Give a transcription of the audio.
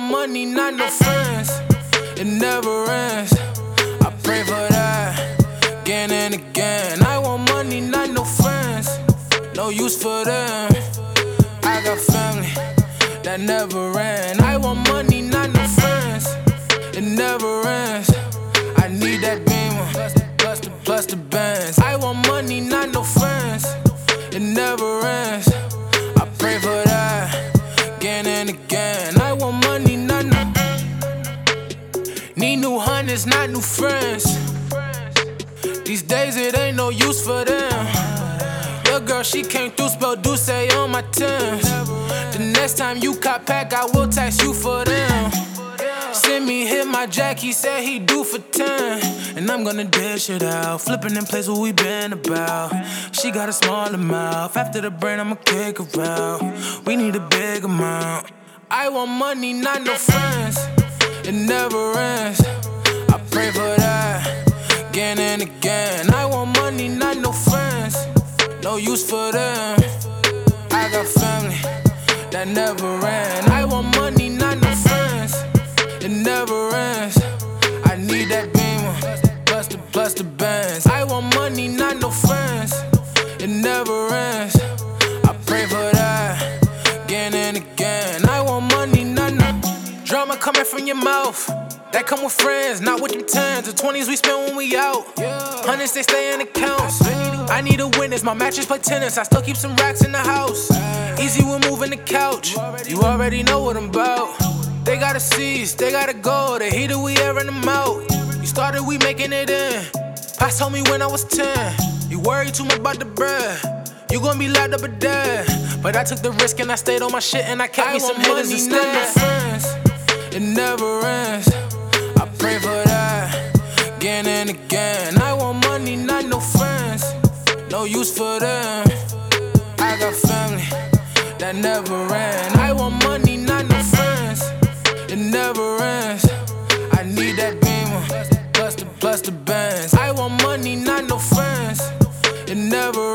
money, not no friends. It never ends. I pray for that again and again. I want money, not no friends. No use for them. I got family that never ends. I want money, not no friends. It never ends. I need that Beamer, plus the Benz. I want money, not no friends. It never ends. I pray for that again and again. I want money, not no. Need new hundreds, not new friends. These days it ain't no use for them. Your girl, she came through, spell Deuce on my Timbs. The next time you cop pack, I will tax you for them. Send me hit my jack, he said he do for 10. And I'm gonna dish it out, flipping in place what we been about. She got a smaller mouth, after the brain I'ma kick her out. We need a big amount. I want money, not no friends. It never ends. I pray for that again and again. I want money, not no friends. No use for them. I got family that never ends. I want money, not no friends. It never ends. I need that Beamer, plus the Benz. I want money, not no friends. It never ends. I pray for that again and again. I want money, not no drama coming from your mouth. That come with friends, not with them 10s. The 20s we spend when we out. Hundreds, they stay in accounts. I need a witness, my matches play tennis. I still keep some racks in the house. Easy with moving the couch. You already know what I'm about. They gotta seize, they gotta go. The heater, we airing them out. You started, we making it in. Pops told me when I was 10. You worry too much about the bread. You gon' be locked up or dead. But I took the risk and I stayed on my shit and I kept me some hitters instead. It never ends. I pray for that again and again. I want money, not no friends. No use for them. I got family that never ends. I want money, not no friends. It never ends. I need that Beamer, plus the Benz. I want money, not no friends. It never